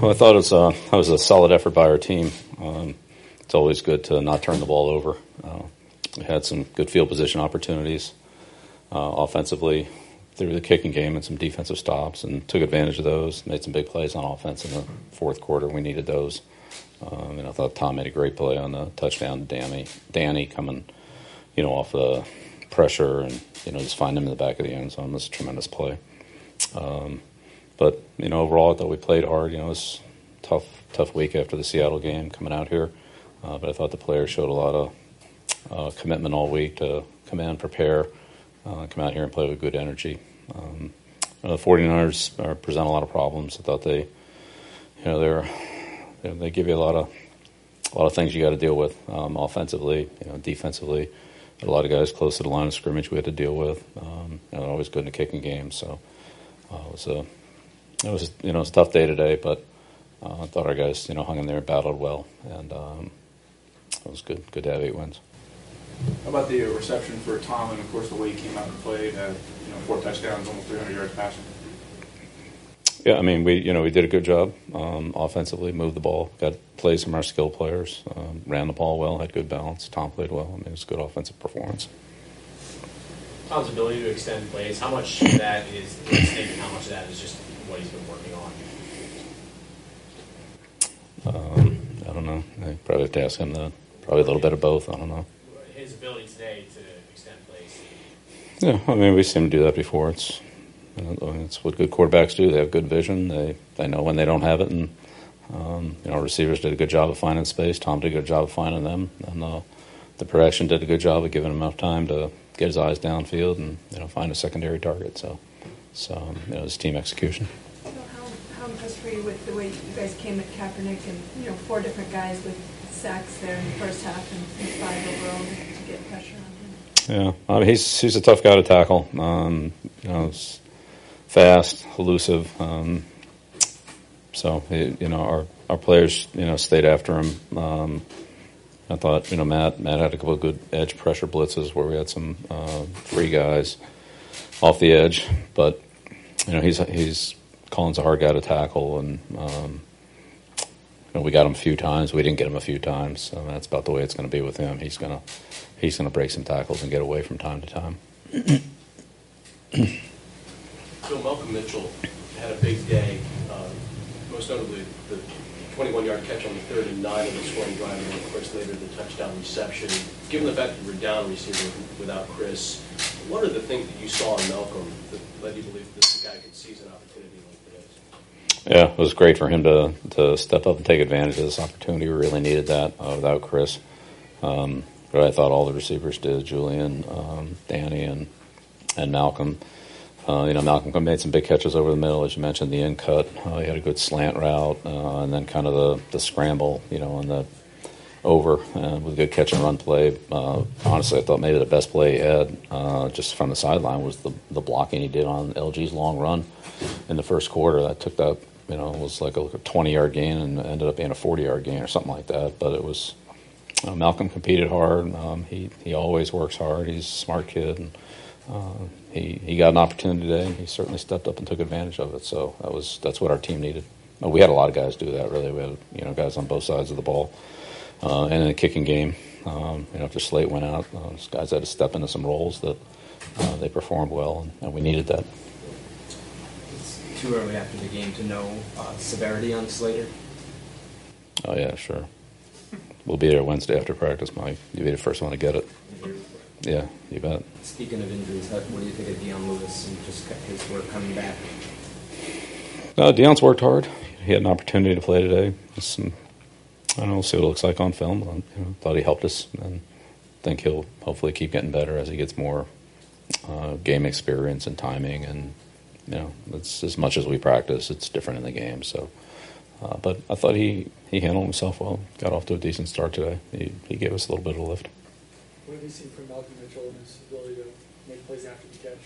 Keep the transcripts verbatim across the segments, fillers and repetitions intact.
Well, I thought it was, uh, that was a solid effort by our team. Um, it's always good to not turn the ball over. Uh, we had some good field position opportunities uh, offensively through the kicking game and some defensive stops, and took advantage of those. Made some big plays on offense in the fourth quarter. We needed those. Um, and I thought Tom made a great play on the touchdown to Danny, Danny coming, you know, off the pressure and, you know, just find him in the back of the end zone. It was a tremendous play. Um, But, you know, overall, I thought we played hard. You know, it was a tough, tough week after the Seattle game coming out here. Uh, but I thought the players showed a lot of uh, commitment all week to come in, prepare, uh, come out here and play with good energy. Um, you know, the 49ers are, present a lot of problems. I thought they, you know, they're, you know, they give you a lot of a lot of things you got to deal with um, offensively, you know, defensively. A lot of guys close to the line of scrimmage we had to deal with. Um, you know, always good in the kicking game. So uh, it was a It was, you know, it was a tough day today, but uh, I thought our guys, you know, hung in there and battled well, and um, it was good. Good to have eight wins. How about the reception for Tom, and of course the way he came out and played? Uh, you know, four touchdowns, almost three hundred yards passing. Yeah, I mean, we, you know, we did a good job um, offensively. Moved the ball, got plays from our skill players, um, ran the ball well, had good balance. Tom played well. I mean, it was a good offensive performance. Tom's ability to extend plays, how much of that is instinct and how much of that is just what he's been working on? Um, I don't know. I probably have to ask him that. Probably a little bit of both. I don't know. His ability today to extend plays. Yeah, I mean, we've seen him do that before. It's you know, it's what good quarterbacks do. They have good vision. They they know when they don't have it, and um, you know, receivers did a good job of finding space. Tom did a good job of finding them, and uh, the protection did a good job of giving him enough time to get his eyes downfield and you know find a secondary target. So, so um, you know, it's team execution. So how how impressed were you with the way you guys came at Kaepernick and you know four different guys with sacks there in the first half and, and five overall to get pressure on him? Yeah, I mean, he's he's a tough guy to tackle. Um, you know, he's fast, elusive. Um, so he, you know, our our players you know stayed after him. Um, I thought you know Matt Matt had a couple of good edge pressure blitzes where we had some uh, free guys off the edge, but you know he's he's Colin's a hard guy to tackle, and um, you know, we got him a few times. We didn't get him a few times, so that's about the way it's going to be with him. He's gonna he's gonna break some tackles and get away from time to time. Bill, Malcolm Mitchell had a big day, uh, most notably the twenty-one-yard catch on the third and nine of the scoring drive, and then, of course, later the touchdown reception. Given the fact that you were down receiver without Chris, what are the things that you saw in Malcolm that led you to believe that this guy could seize an opportunity like this? Yeah, it was great for him to to step up and take advantage of this opportunity. We really needed that uh, without Chris. Um, but I thought all the receivers did, Julian, um, Danny, and and Malcolm. Uh, you know, Malcolm made some big catches over the middle, as you mentioned, the in cut. Uh, he had a good slant route, uh, and then kind of the, the scramble, you know, on the over uh, with a good catch and run play. Uh, honestly, I thought maybe the best play he had, uh, just from the sideline, was the the blocking he did on L G's long run in the first quarter. That took that, you know, it was like a twenty-yard gain and ended up being a forty-yard gain or something like that. But it was, uh, Malcolm competed hard. Um, he, he always works hard. He's a smart kid. And, Uh, he he got an opportunity today, and he certainly stepped up and took advantage of it. So that was that's what our team needed. We had a lot of guys do that. Really, we had you know guys on both sides of the ball, uh, and in the kicking game, um, you know after Slate went out, uh, those guys had to step into some roles that uh, they performed well, and, and we needed that. It's too early after the game to know uh, severity on Slater. Oh yeah, sure. We'll be there Wednesday after practice, Mike. You'll be the first one to get it. Yeah, you bet. Speaking of injuries, how, what do you think of Dion Lewis and just his work coming back? Uh, Dion's worked hard. He had an opportunity to play today. Some, I don't know, we'll see what it looks like on film. I you know, thought he helped us, and think he'll hopefully keep getting better as he gets more uh, game experience and timing. And you know, it's as much as we practice, it's different in the game. So, uh, but I thought he, he handled himself well. Got off to a decent start today. He he gave us a little bit of a lift. What have you seen from Malcolm Mitchell and his ability to make plays after the catch?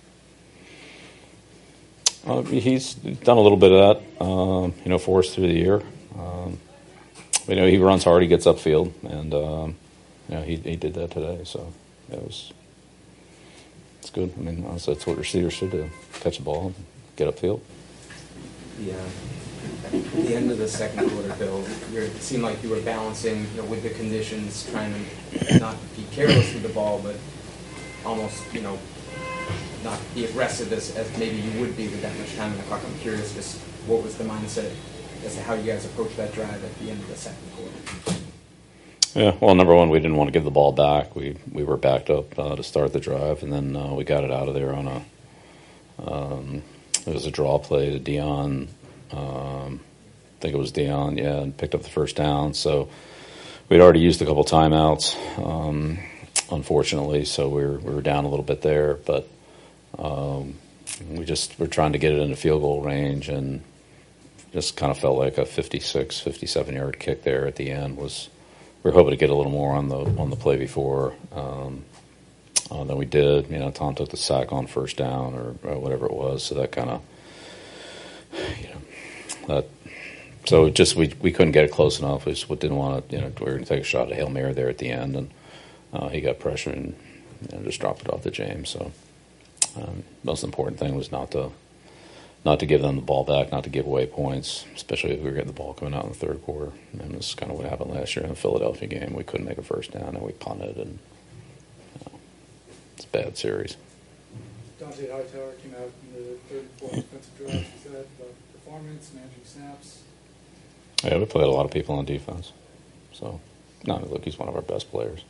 Uh, he's done a little bit of that, uh, you know, for us through the year. Um, you know, he runs hard, he gets upfield, and um, you know, he he did that today. So it was it's good. I mean, honestly, that's what receivers should do: catch the ball, get upfield. Yeah, At the end of the second quarter, Bill, you're, it seemed like you were balancing, you know, with the conditions, trying to not be careless with the ball, but almost, you know, not be aggressive as, as maybe you would be with that much time in the clock. I'm curious, just what was the mindset as to how you guys approached that drive at the end of the second quarter? Yeah, well, number one, we didn't want to give the ball back. We we were backed up uh, to start the drive, and then uh, we got it out of there on a um, it was a draw play to Dion. Um, I think it was Dion, yeah, and picked up the first down. So we'd already used a couple timeouts, um, unfortunately, so we were, we were down a little bit there. But um, we just were trying to get it into field goal range, and just kind of felt like a fifty-six, fifty-seven-yard kick there at the end was – we were hoping to get a little more on the on the play before um, uh, than we did. You know, Tom took the sack on first down or, or whatever it was, so that kind of, you know, that. So just we we couldn't get it close enough. We just didn't want to. You know, we were going to take a shot at Hail Mary there at the end, and uh, he got pressure and you know, just dropped it off to James. So um, most important thing was not to not to give them the ball back, not to give away points, especially if we were getting the ball coming out in the third quarter. And this is kind of what happened last year in the Philadelphia game. We couldn't make a first down, and we punted, and you know, it's a bad series. Dante Hightower came out in the third and fourth defensive drives. Is that about performance, managing snaps? Yeah, we played a lot of people on defense. So, no, look, he's one of our best players.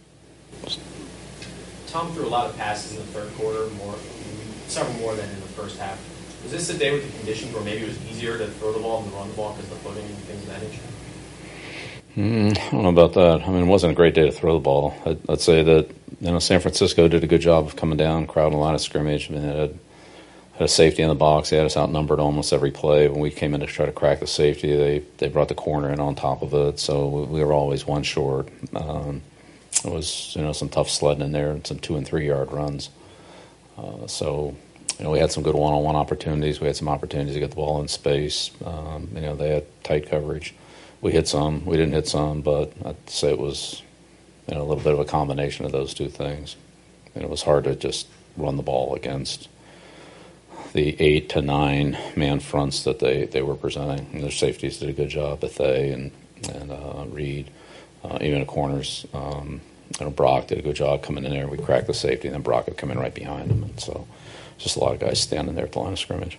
Tom threw a lot of passes in the third quarter, more, several more than in the first half. Was this a day with the conditions where maybe it was easier to throw the ball than to run the ball because of the footing and things of that nature? Mm, I don't know about that. I mean, it wasn't a great day to throw the ball. I'd, I'd say that you know San Francisco did a good job of coming down, crowding the line of scrimmage. I mean, they had, had a safety in the box. They had us outnumbered almost every play. When we came in to try to crack the safety, they, they brought the corner in on top of it. So we were always one short. Um, it was you know some tough sledding in there and some two and three yard runs. Uh, so. You know, we had some good one-on-one opportunities. We had some opportunities to get the ball in space. Um, you know, they had tight coverage. We hit some. We didn't hit some, but I'd say it was, you know, a little bit of a combination of those two things. And it was hard to just run the ball against the eight to nine man fronts that they, they were presenting. And their safeties did a good job, Bethea and and uh, Reed, uh, even the corners. Um, you know, Brock did a good job coming in there. We cracked the safety, and then Brock would come in right behind him, and so. Just a lot of guys standing there at the line of scrimmage.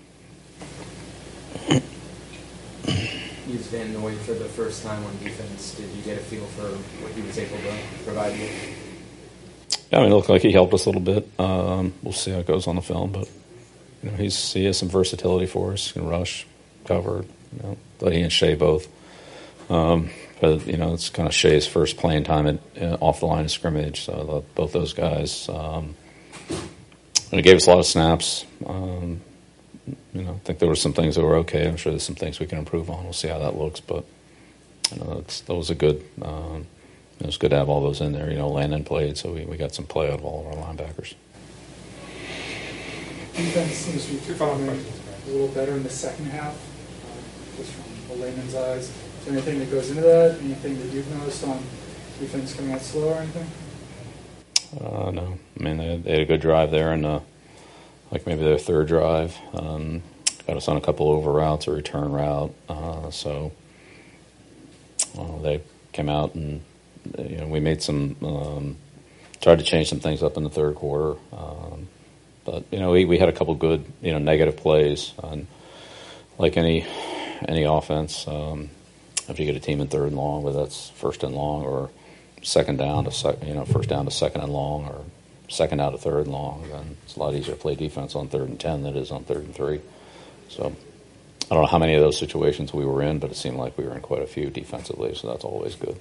Used Van Noy for the first time on defense. Did you get a feel for what he was able to provide you? Yeah, I mean, it looked like he helped us a little bit. Um, we'll see how it goes on the film, but you know, he's he has some versatility for us. He can rush, cover. You know, but he and Shea both. Um, but you know, it's kind of Shea's first playing time at, uh, off the line of scrimmage. So both those guys. Um, And it gave us a lot of snaps. Um, you know, I think there were some things that were okay. I'm sure there's some things we can improve on. We'll see how that looks. But you know, it's, that was a good. Um, it was good to have all those in there. You know, Landon played, so we, we got some play out of all of our linebackers. Defense seems to be performing a little better in the second half, uh, just from a layman's eyes. Is there anything that goes into that? Anything that you've noticed on defense coming out slow or anything? Uh, no, I mean they, they had a good drive there, and uh, like maybe their third drive, um, got us on a couple over routes, a return route. Uh, so well, they came out and you know we made some um, tried to change some things up in the third quarter, um, but you know we, we had a couple good you know negative plays, and like any any offense, um, if you get a team in third and long, whether that's first and long or second down to sec, you know, first down to second and long, or second out to third and long, then it's a lot easier to play defense on third and ten than it is on third and three. So I don't know how many of those situations we were in, but it seemed like we were in quite a few defensively, so that's always good.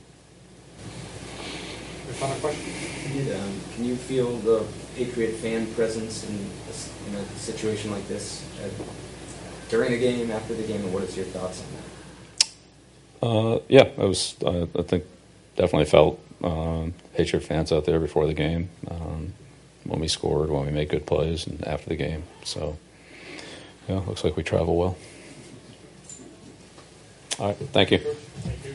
Final question? Can you, um, can you feel the Patriot fan presence in a, in a situation like this uh, during the game, after the game, and what is your thoughts on that? Uh, yeah, it was. Uh, I think definitely felt. Um, Patriot fans out there before the game, um, when we scored, when we made good plays, and after the game. So, yeah, looks like we travel well. All right, thank you. Thank you.